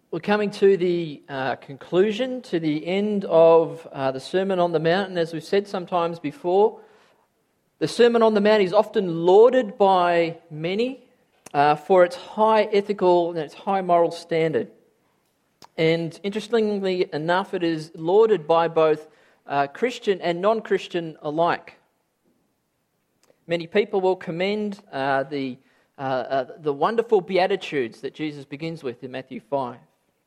We're coming to the conclusion, to the end of the Sermon on the Mount. And as we've said sometimes before, the Sermon on the Mount is often lauded by many for its high ethical and its high moral standard. And interestingly enough, it is lauded by both Christian and non-Christian alike. Many people will commend the wonderful Beatitudes that Jesus begins with in Matthew 5.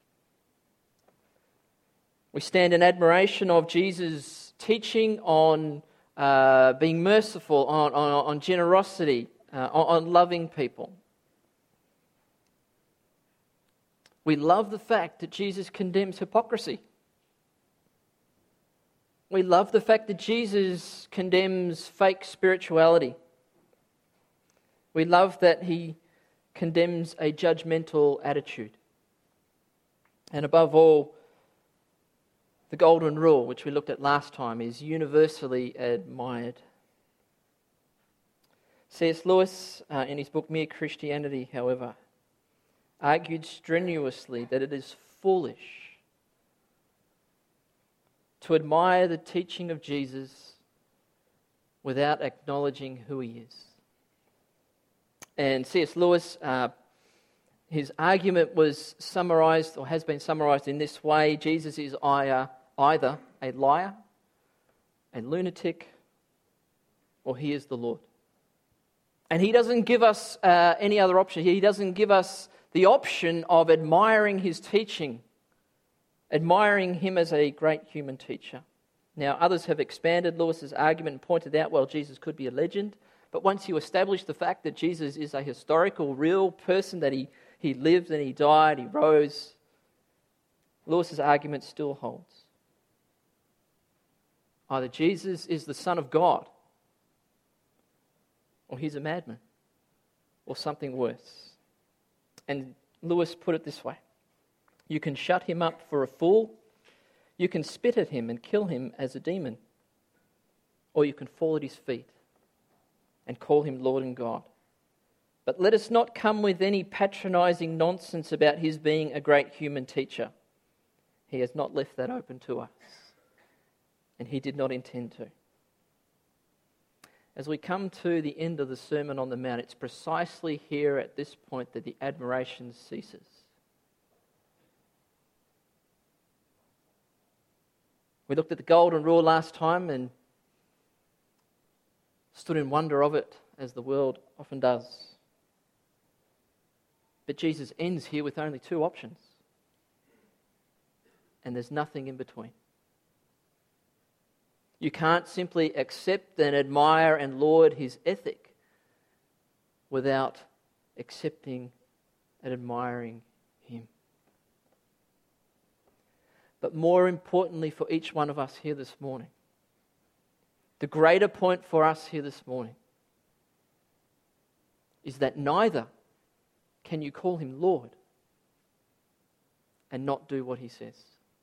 We stand in admiration of Jesus' teaching on being merciful, on generosity, on loving people. We love the fact that Jesus condemns hypocrisy. We love the fact that Jesus condemns fake spirituality. We love that he condemns a judgmental attitude. And above all, the golden rule, which we looked at last time, is universally admired. C.S. Lewis, in his book Mere Christianity, however, argued strenuously that it is foolish to admire the teaching of Jesus without acknowledging who he is. And C.S. Lewis, his argument was summarized, or has been summarized in this way: Jesus is either a liar, a lunatic, or he is the Lord. And he doesn't give us any other option. He doesn't give us the option of admiring his teaching, admiring him as a great human teacher. Now, others have expanded Lewis's argument and pointed out, well, Jesus could be a legend, but once you establish the fact that Jesus is a historical, real person, that he lived and he died, he rose, Lewis's argument still holds. Either Jesus is the Son of God, or he's a madman, or something worse. And Lewis put it this way: you can shut him up for a fool, you can spit at him and kill him as a demon, or you can fall at his feet and call him Lord and God. But let us not come with any patronizing nonsense about his being a great human teacher. He has not left that open to us, and he did not intend to. As we come to the end of the Sermon on the Mount, it's precisely here at this point that the admiration ceases. We looked at the golden rule last time and stood in wonder of it, as the world often does. But Jesus ends here with only two options, and there's nothing in between. You can't simply accept and admire and laud his ethic without accepting and admiring him. But more importantly for each one of us here this morning, the greater point for us here this morning is that neither can you call him Lord and not do what he says.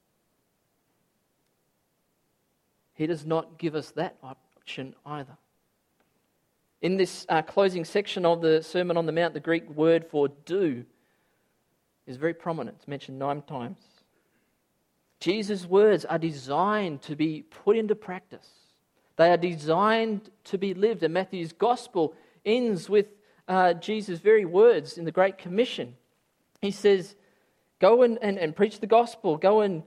He does not give us that option either. In this closing section of the Sermon on the Mount, the Greek word for do is very prominent. It's mentioned 9 times. Jesus' words are designed to be put into practice. They are designed to be lived. And Matthew's Gospel ends with Jesus' very words in the Great Commission. He says, go and preach the Gospel.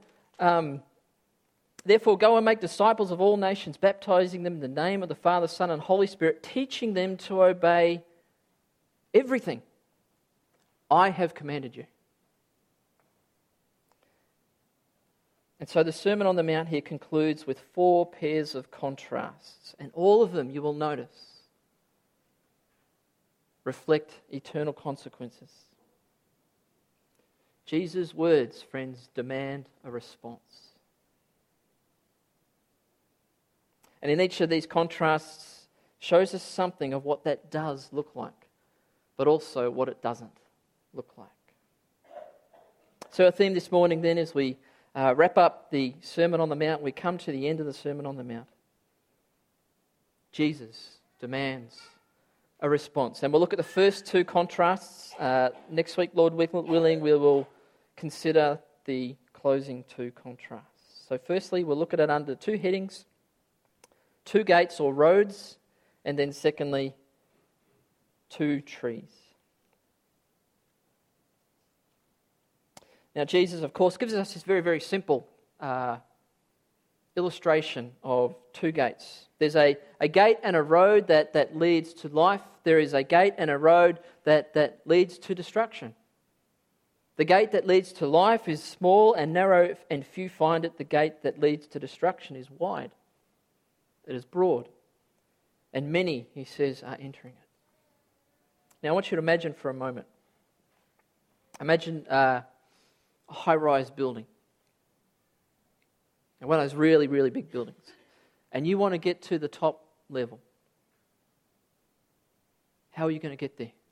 Therefore, go and make disciples of all nations, baptizing them in the name of the Father, Son, and Holy Spirit, teaching them to obey everything I have commanded you. And so the Sermon on the Mount here concludes with 4 pairs of contrasts, and all of them, you will notice, reflect eternal consequences. Jesus' words, friends, demand a response. And in each of these contrasts shows us something of what that does look like, but also what it doesn't look like. So our theme this morning then, as we wrap up the Sermon on the Mount, we come to the end of the Sermon on the Mount. Jesus demands a response. And we'll look at the first 2 contrasts. Next week, Lord willing, we will consider the closing two contrasts. So firstly, we'll look at it under two headings: two gates or roads, and then secondly, two trees. Now, Jesus, of course, gives us this very, very simple illustration of two gates. There's a gate and a road that leads to life. There is a gate and a road that leads to destruction. The gate that leads to life is small and narrow, and few find it. The gate that leads to destruction is wide. It is broad. And many, he says, are entering it. Now, I want you to imagine for a moment. Imagine a high-rise building. And one of those really, really big buildings. And you want to get to the top level. How are you going to get there?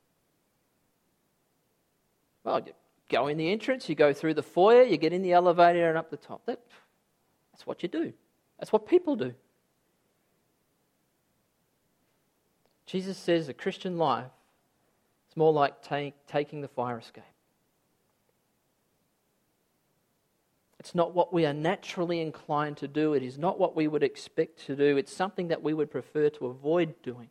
Well, you go in the entrance, you go through the foyer, you get in the elevator and up the top. That's what you do. That's what people do. Jesus says a Christian life is more like taking the fire escape. It's not what we are naturally inclined to do. It is not what we would expect to do. It's something that we would prefer to avoid doing.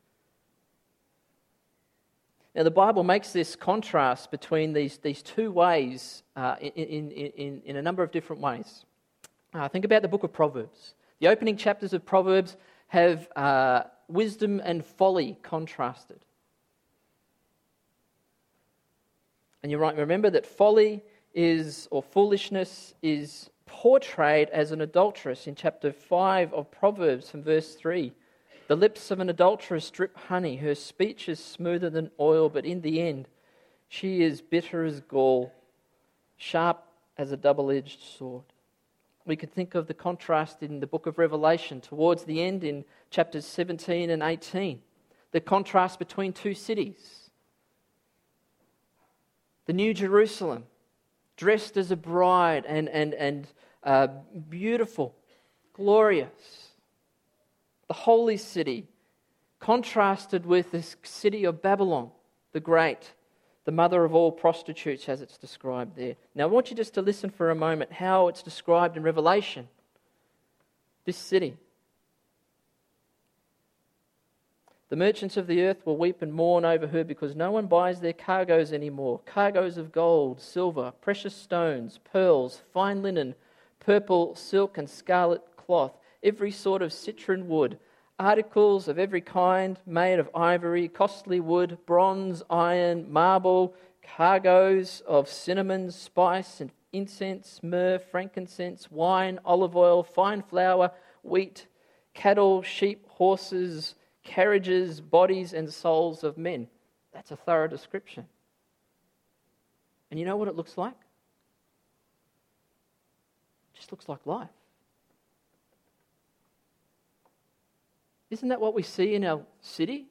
Now, the Bible makes this contrast between these two ways in a number of different ways. Think about the book of Proverbs. The opening chapters of Proverbs have wisdom and folly contrasted. And you might remember that folly or foolishness is portrayed as an adulteress in chapter 5 of Proverbs from verse 3. The lips of an adulteress drip honey, her speech is smoother than oil, but in the end she is bitter as gall, sharp as a double-edged sword. We could think of the contrast in the book of Revelation towards the end in chapters 17 and 18. The contrast between two cities. The New Jerusalem, dressed as a bride and beautiful, glorious. The holy city, contrasted with the city of Babylon, the great, the mother of all prostitutes, as it's described there. Now, I want you just to listen for a moment how it's described in Revelation. This city. The merchants of the earth will weep and mourn over her because no one buys their cargoes anymore. Cargoes of gold, silver, precious stones, pearls, fine linen, purple, silk and scarlet cloth, every sort of citron wood, articles of every kind made of ivory, costly wood, bronze, iron, marble, cargoes of cinnamon, spice and incense, myrrh, frankincense, wine, olive oil, fine flour, wheat, cattle, sheep, horses, carriages, bodies and souls of men. That's a thorough description. And you know what it looks like? It just looks like life. Isn't that what we see in our city?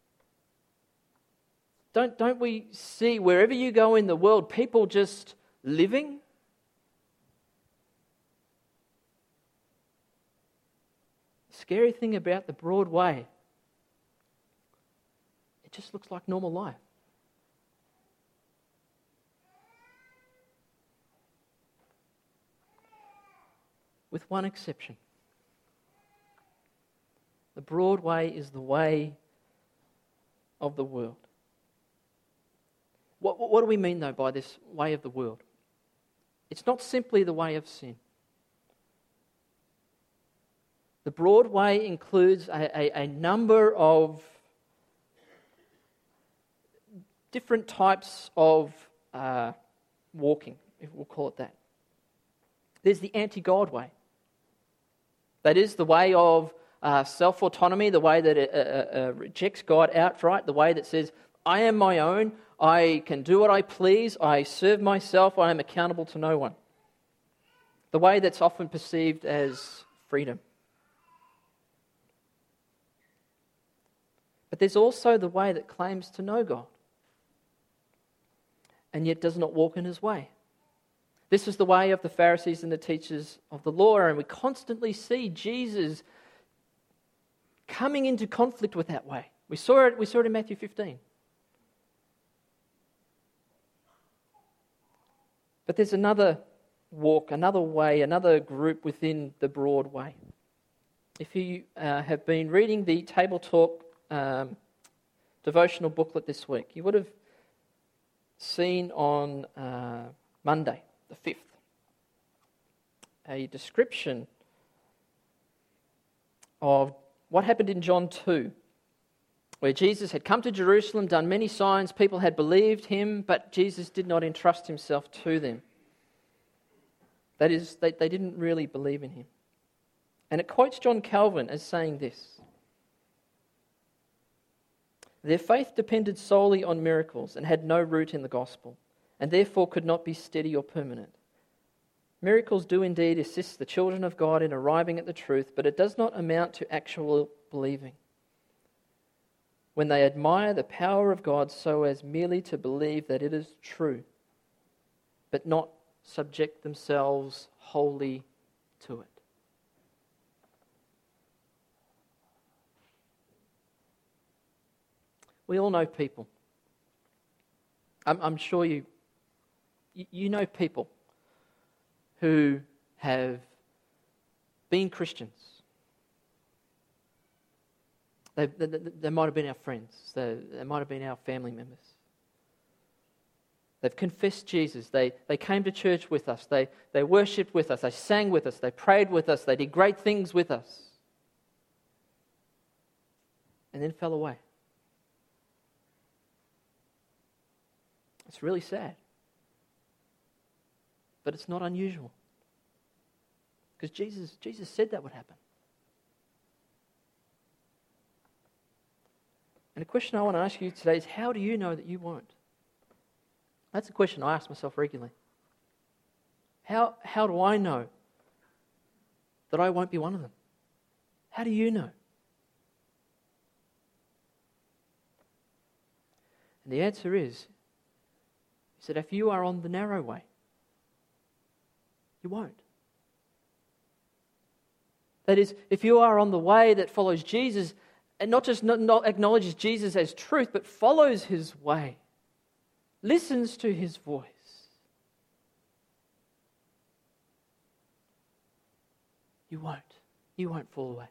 Don't we see wherever you go in the world, people just living? The scary thing about the Broadway, it just looks like normal life. With one exception. The Broadway is the way of the world. What do we mean, though, by this way of the world? It's not simply the way of sin. The Broadway includes a number of different types of walking, if we'll call it that. There's the anti-God way. That is the way of self-autonomy, the way that it rejects God outright, the way that says, I am my own, I can do what I please, I serve myself, I am accountable to no one. The way that's often perceived as freedom. But there's also the way that claims to know God and yet does not walk in his way. This is the way of the Pharisees and the teachers of the law, and we constantly see Jesus coming into conflict with that way. We saw it in Matthew 15. But there's another walk, another way, another group within the broad way. If you have been reading the Table Talk devotional booklet this week, you would have seen on Monday, the 5th, a description of what happened in John 2, where Jesus had come to Jerusalem, done many signs, people had believed him, but Jesus did not entrust himself to them. That is, they didn't really believe in him. And it quotes John Calvin as saying this: "Their faith depended solely on miracles and had no root in the gospel, and therefore could not be steady or permanent. Miracles do indeed assist the children of God in arriving at the truth, but it does not amount to actual believing. When they admire the power of God so as merely to believe that it is true, but not subject themselves wholly to it." We all know people. I'm sure you know people who have been Christians. They might have been our friends. They might have been our family members. They've confessed Jesus. They came to church with us. They worshipped with us. They sang with us. They prayed with us. They did great things with us. And then fell away. It's really sad. But it's not unusual. Because Jesus said that would happen. And the question I want to ask you today is, how do you know that you won't? That's a question I ask myself regularly. How do I know that I won't be one of them? How do you know? And the answer is that if you are on the narrow way, you won't. That is, if you are on the way that follows Jesus, and not just not acknowledges Jesus as truth, but follows his way, listens to his voice, you won't fall away.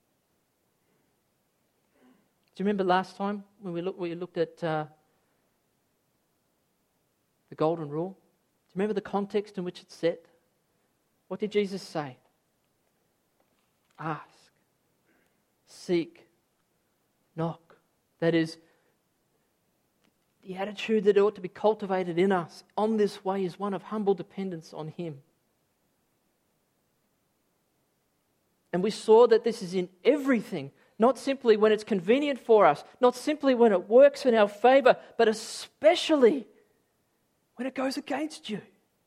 Do you remember last time when we looked at the golden rule? Do you remember the context in which it's set? What did Jesus say? Ask, seek, knock. That is, the attitude that ought to be cultivated in us on this way is one of humble dependence on him. And we saw that this is in everything, not simply when it's convenient for us, not simply when it works in our favor, but especially when it goes against you.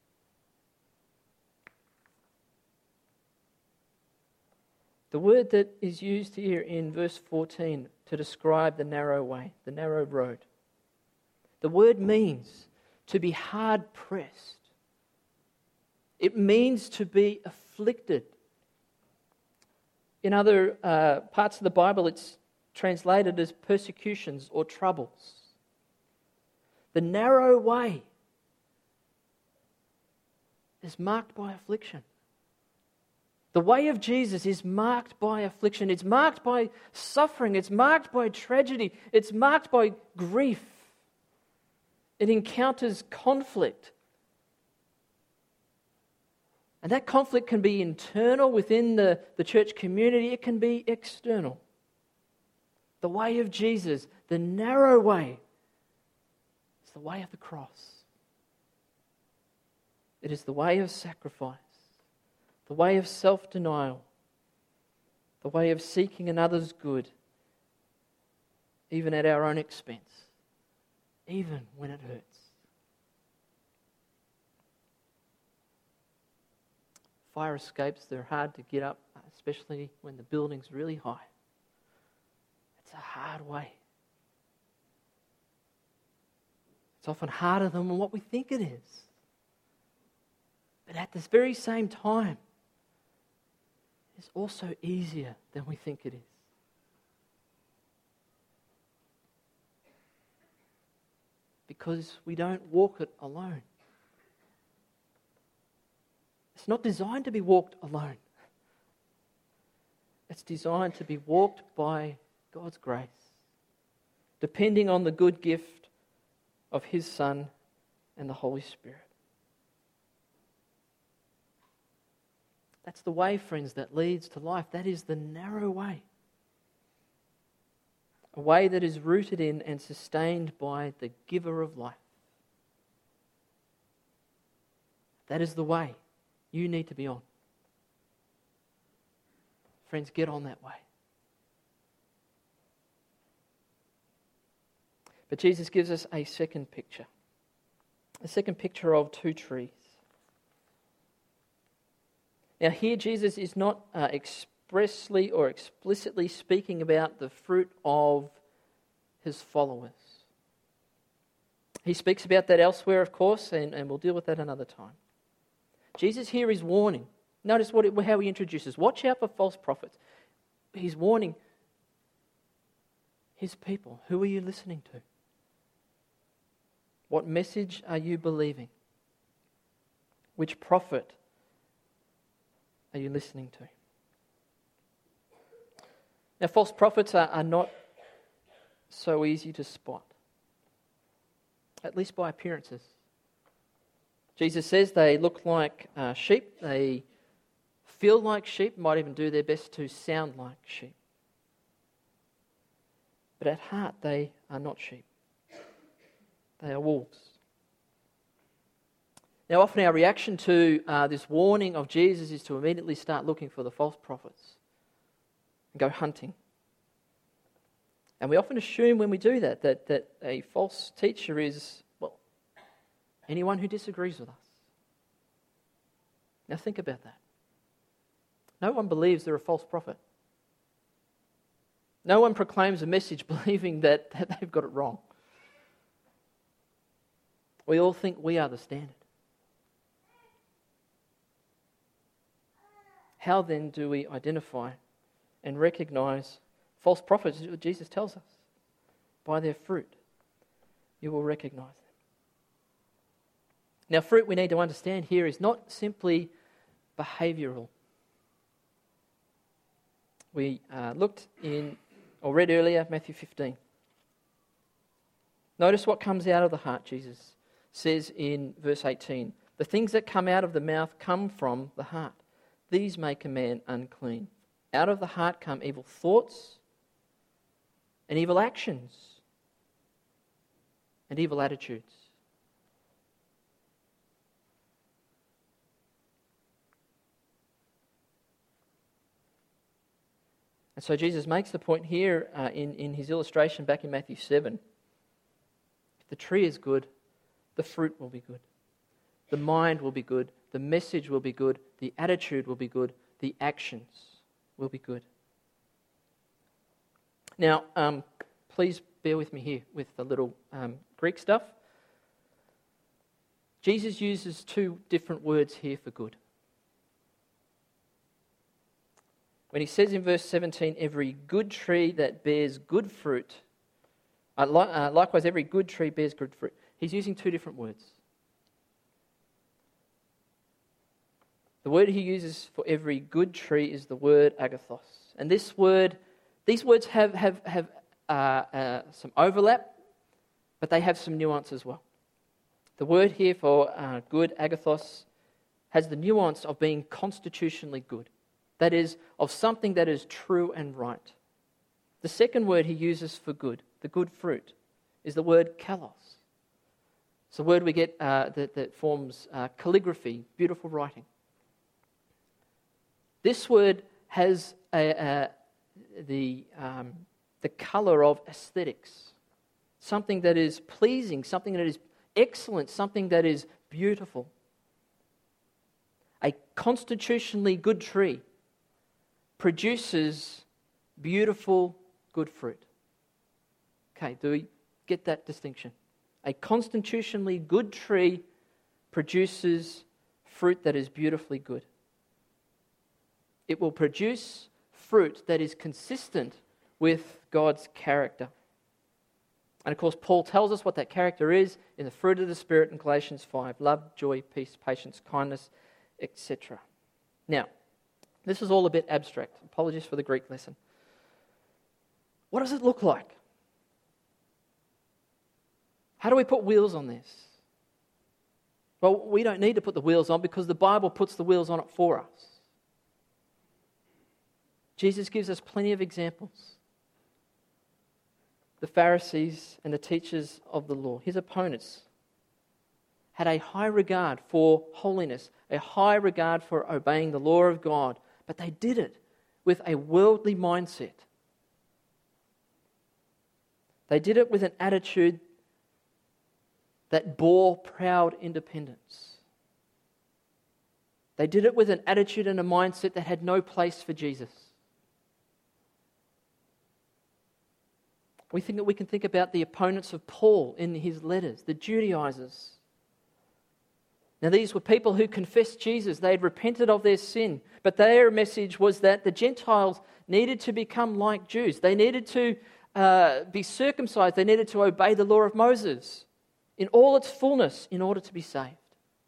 The word that is used here in verse 14 to describe the narrow way, the narrow road, the word means to be hard pressed. It means to be afflicted. In other parts of the Bible, it's translated as persecutions or troubles. The narrow way is marked by affliction. The way of Jesus is marked by affliction. It's marked by suffering. It's marked by tragedy. It's marked by grief. It encounters conflict. And that conflict can be internal within the church community. It can be external. The way of Jesus, the narrow way, is the way of the cross. It is the way of sacrifice, the way of self-denial, the way of seeking another's good, even at our own expense, even when it hurts. Fire escapes, they're hard to get up, especially when the building's really high. It's a hard way. It's often harder than what we think it is. But at this very same time, it's also easier than we think it is. Because we don't walk it alone. It's not designed to be walked alone. It's designed to be walked by God's grace, depending on the good gift of His Son and the Holy Spirit. That's the way, friends, that leads to life. That is the narrow way. A way that is rooted in and sustained by the giver of life. That is the way you need to be on. Friends, get on that way. But Jesus gives us a second picture. A second picture of two trees. Now here Jesus is not expressly or explicitly speaking about the fruit of His followers. He speaks about that elsewhere, of course, and we'll deal with that another time. Jesus here is warning. Notice how He introduces. Watch out for false prophets. He's warning His people. Who are you listening to? What message are you believing? Which prophet are you listening to? Now, false prophets are not so easy to spot, at least by appearances. Jesus says they look like sheep, they feel like sheep, might even do their best to sound like sheep. But at heart, they are not sheep. They are wolves. Now, often our reaction to this warning of Jesus is to immediately start looking for the false prophets and go hunting. And we often assume when we do that a false teacher is, well, anyone who disagrees with us. Now think about that. No one believes they're a false prophet. No one proclaims a message believing that they've got it wrong. We all think we are the standard. How then do we identify and recognize false prophets? Jesus tells us, by their fruit you will recognize them. Now, fruit, we need to understand here, is not simply behavioural. We looked in, or read earlier, Matthew 15. Notice what comes out of the heart, Jesus says in verse 18. The things that come out of the mouth come from the heart. These make a man unclean. Out of the heart come evil thoughts and evil actions and evil attitudes. And so Jesus makes the point here in his illustration back in Matthew 7. If the tree is good, the fruit will be good. The mind will be good. The message will be good. The attitude will be good. The actions will be good. Now, please bear with me here with the little Greek stuff. Jesus uses two different words here for good. When he says in verse 17, every good tree that bears good fruit, likewise every good tree bears good fruit, he's using two different words. The word he uses for every good tree is the word agathos. And these words have some overlap, but they have some nuance as well. The word here for good, agathos, has the nuance of being constitutionally good. That is, of something that is true and right. The second word he uses for good, the good fruit, is the word kalos. It's the word we get that forms calligraphy, beautiful writing. This word has the colour of aesthetics, something that is pleasing, something that is excellent, something that is beautiful. A constitutionally good tree produces beautiful, good fruit. Okay, do we get that distinction? A constitutionally good tree produces fruit that is beautifully good. It will produce fruit that is consistent with God's character. And of course, Paul tells us what that character is in the fruit of the Spirit in Galatians 5. Love, joy, peace, patience, kindness, etc. Now, this is all a bit abstract. Apologies for the Greek lesson. What does it look like? How do we put wheels on this? Well, we don't need to put the wheels on because the Bible puts the wheels on it for us. Jesus gives us plenty of examples. The Pharisees and the teachers of the law, his opponents, had a high regard for holiness, a high regard for obeying the law of God, but they did it with a worldly mindset. They did it with an attitude that bore proud independence. They did it with an attitude and a mindset that had no place for Jesus. We think that we can think about the opponents of Paul in his letters, the Judaizers. Now, these were people who confessed Jesus. They had repented of their sin. But their message was that the Gentiles needed to become like Jews. They needed to be circumcised. They needed to obey the law of Moses in all its fullness in order to be saved.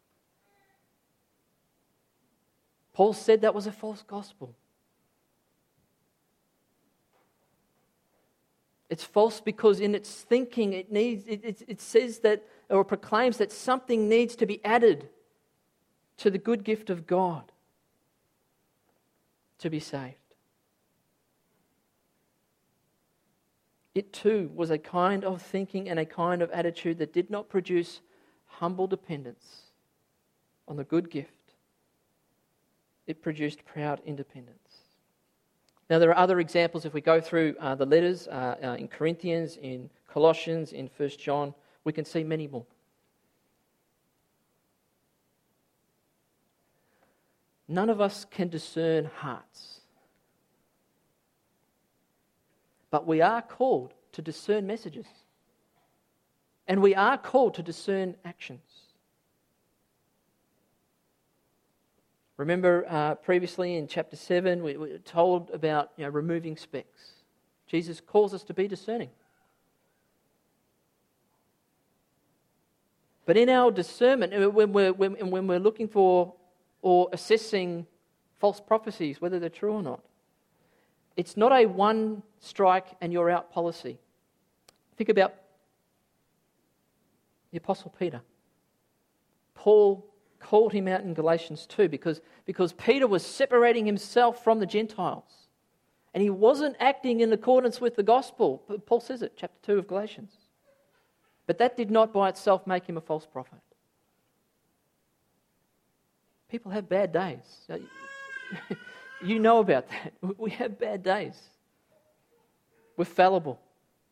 Paul said that was a false gospel. It's false because in its thinking it says that, or proclaims that something needs to be added to the good gift of God to be saved. It too was a kind of thinking and a kind of attitude that did not produce humble dependence on the good gift. It produced proud independence. Now, there are other examples if we go through the letters in Corinthians, in Colossians, in 1 John. We can see many more. None of us can discern hearts. But we are called to discern messages. And we are called to discern actions. Remember previously in chapter 7, we were told about removing specks. Jesus calls us to be discerning. But in our discernment, when we're looking for or assessing false prophecies, whether they're true or not, it's not a one strike and you're out policy. Think about the Apostle Peter. Paul called him out in Galatians 2 because Peter was separating himself from the Gentiles. And he wasn't acting in accordance with the gospel. Paul says it, chapter 2 of Galatians. But that did not by itself make him a false prophet. People have bad days. You know about that. We have bad days. We're fallible.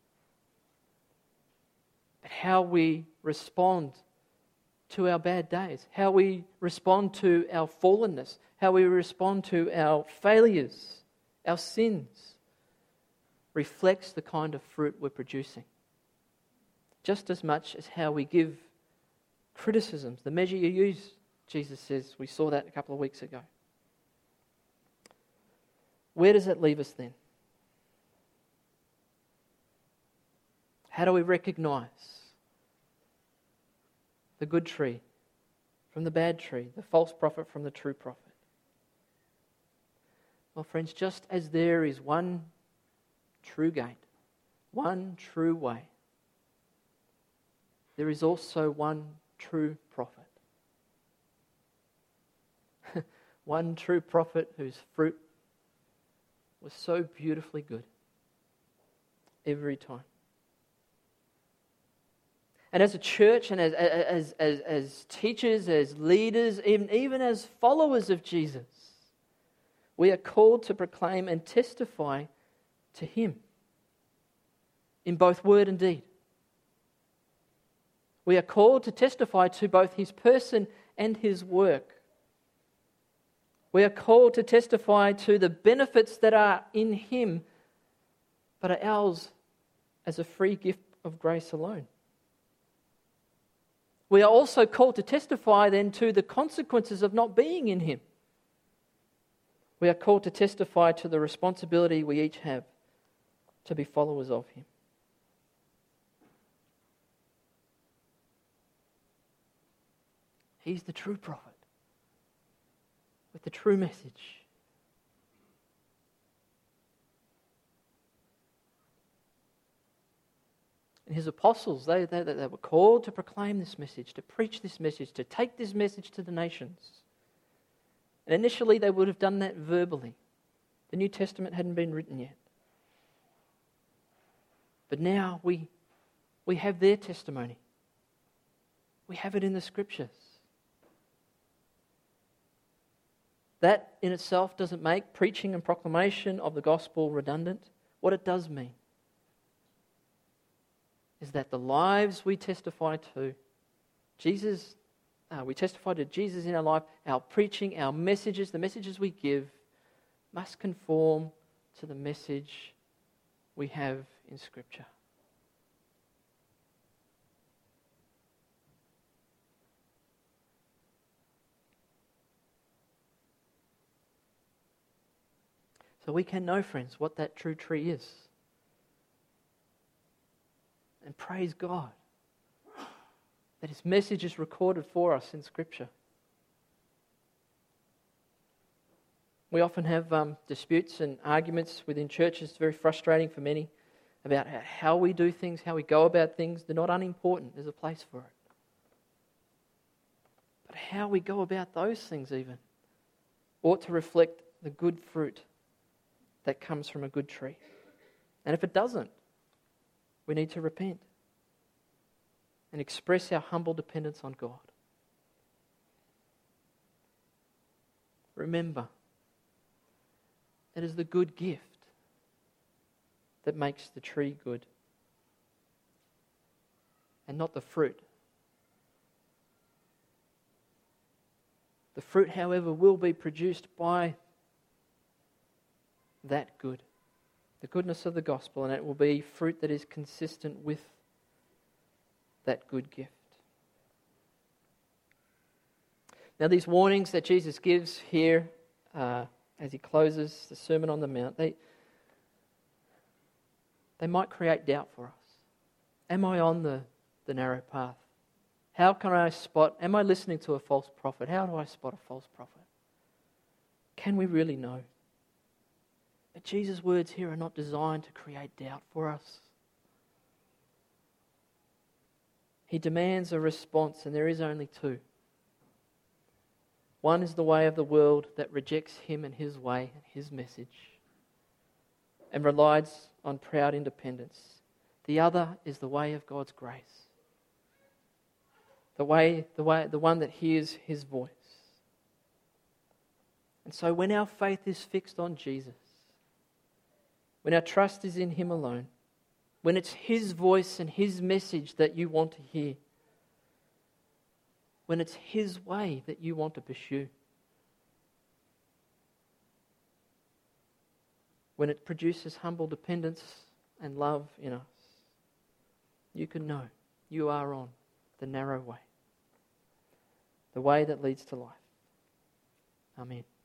But how we respond to our bad days, how we respond to our fallenness, how we respond to our failures, our sins, reflects the kind of fruit we're producing. Just as much as how we give criticisms, the measure you use, Jesus says. We saw that a couple of weeks ago. Where does that leave us then? How do we recognize the good tree from the bad tree, the false prophet from the true prophet? Well, friends, just as there is one true gate, one true way, there is also one true prophet. One true prophet whose fruit was so beautifully good every time. And as a church and as teachers, as leaders, even as followers of Jesus, we are called to proclaim and testify to Him in both word and deed. We are called to testify to both His person and His work. We are called to testify to the benefits that are in Him, but are ours as a free gift of grace alone. We are also called to testify then to the consequences of not being in Him. We are called to testify to the responsibility we each have to be followers of Him. He's the true prophet. with the true message. And his apostles, they were called to proclaim this message, to preach this message, to take this message to the nations. And initially they would have done that verbally. The New Testament hadn't been written yet. But now we have their testimony. We have it in the Scriptures. That in itself doesn't make preaching and proclamation of the gospel redundant. What it does mean is that the lives we testify to, we testify to Jesus in our life, our preaching, our messages, the messages we give, must conform to the message we have in Scripture. So we can know, friends, what that true tree is. And praise God that His message is recorded for us in Scripture. We often have disputes and arguments within churches. It's very frustrating for many about how we do things, how we go about things. They're not unimportant. There's a place for it. But how we go about those things even ought to reflect the good fruit that comes from a good tree. And if it doesn't, we need to repent and express our humble dependence on God. Remember, it is the good gift that makes the tree good, and not the fruit. The fruit, however, will be produced by that good, the goodness of the gospel, and it will be fruit that is consistent with that good gift. Now, these warnings that Jesus gives here as He closes the Sermon on the Mount, they might create doubt for us. Am I on the narrow path? How can I spot, am I listening to a false prophet? How do I spot a false prophet? Can we really know? But Jesus' words here are not designed to create doubt for us. He demands a response, and there is only two. One is the way of the world that rejects Him and His way and His message and relies on proud independence. The other is the way of God's grace. The one that hears His voice. And so when our faith is fixed on Jesus, when our trust is in Him alone, when it's His voice and His message that you want to hear, when it's His way that you want to pursue, when it produces humble dependence and love in us, you can know you are on the narrow way, the way that leads to life. Amen.